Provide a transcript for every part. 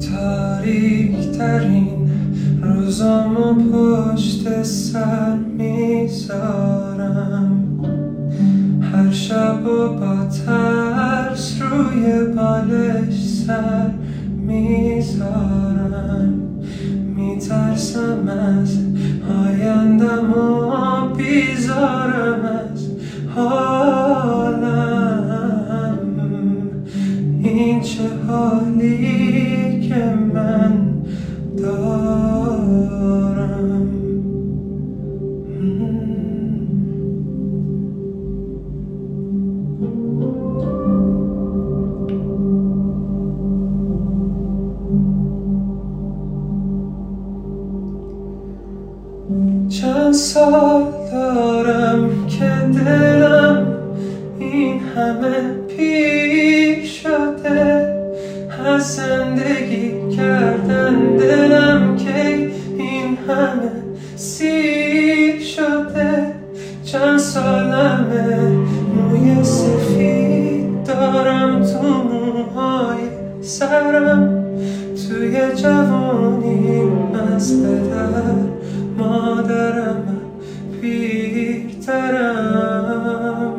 تاریک ترین روزامو پشت سر میذارم، هر شب و با ترس روی بالش سر میذارم. میترسم از آیندم و بیزارم از حالم. این چه حالی که من دارم. چند سال دارم که دلم این همه پیر شده، از زندگی کردن دلم که این همه سیر شده. چند سالمه موی سفید دارم تو موهای سرم، توی جوانیم از پدر مادرم پیرترم.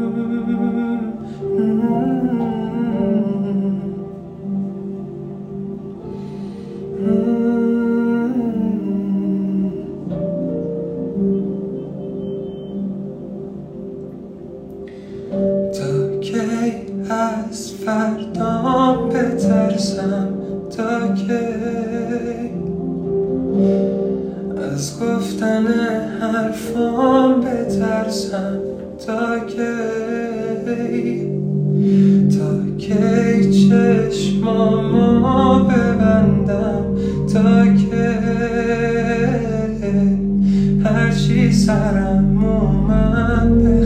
تا کی از فردام بترسم؟ تا کی از گفتن حرفام بترسم؟ تا کی چشمامو ببندم؟ تا کی هرچی سرم اومد